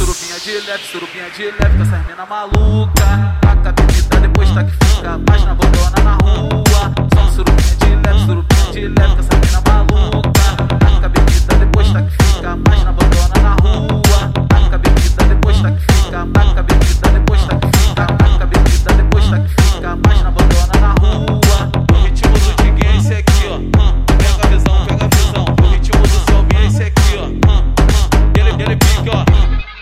surubinha de leve, com essas mina maluca. Taca a bebida, depois tá que fica, mais na abandona na rua. Só surubinha de leve, com essas mina maluca. Taca a bebida, depois tá que fica, mais na abandona na rua. Taca a bebida, depois tá que fica, taca a bebida, depois tá que fica, taca a bebida, depois tá que fica, mais na abandona na rua. O ritmo do Diguinho é esse aqui, ó. Pega a visão, pega a visão. O ritmo do Selvinho é esse aqui, ó. Ele pica, ó.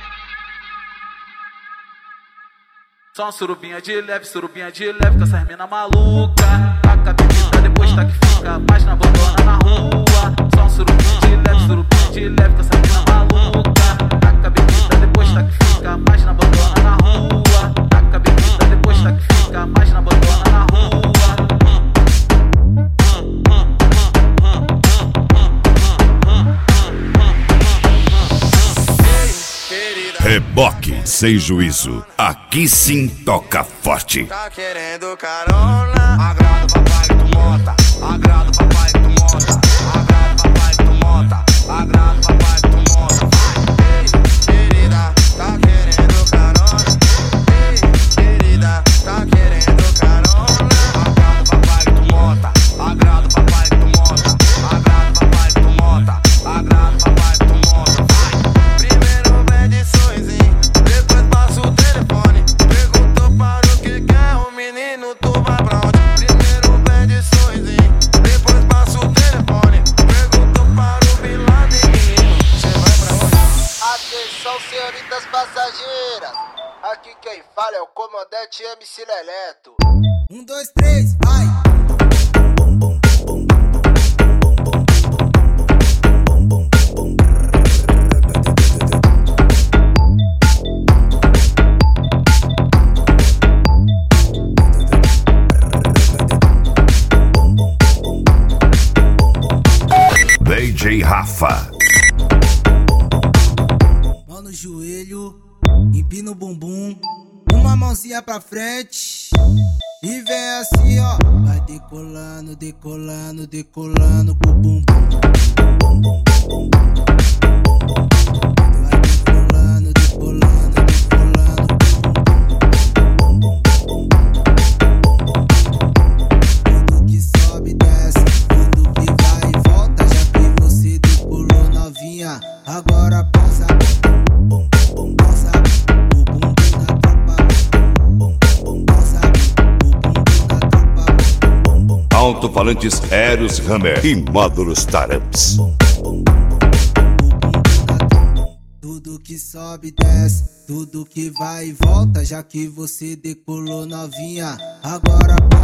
Só surubinha de leve, com essas mina maluca. Taca a bebida, depois tá que fica, mais na abandona na rua. Só surubinha de leve, com essas mina maluca. Taca a bebida, depois tá que fica, mais na abandona na rua. Taca a bebida, depois tá que fica, mais na abandona na rua. Reboque sem juízo, aqui sim toca forte. Tá querendo carona? Agrada o papai que tu monta, agrada o papai que tu monta, agrada o papai que tu monta, agrada o papai que tu monta. Ei, querida, tá querendo carona? Ei, querida, tá querendo carona? Agrada o papai que tu monta, agrada o papai que tu monta, agrada o papai que tu monta, agrada o papai que tu monta. Primeiro pede sorrisinho, depois passa o telefone. Perguntou para o que quer o menino, tu vai pra onde? Primeiro pede sorrisinho, depois passa o telefone. Perguntou para o Bin Laden, menino, cê vai pra onde? Atenção, senhoritas passageiras, aqui quem fala é o comandante MC Leleto. 1, 2, 3, vai! DJ Rafa. Mão no joelho, empina o bumbum, uma mãozinha pra frente e vem assim, ó. Vai decolando, decolando, decolando com o bumbum. Vai decolando, decolando, decolando com o bumbum. Tudo que sobe, desce, tudo que vai e volta, já que você decolou novinha. Agora pausa, pausa, o bumbum na tropa. Pausa, o bumbum na tropa. Alto-falantes Eros Hammer e módulos Taramps. Tudo que sobe, desce, tudo que vai e volta, já que você decolou novinha. Agora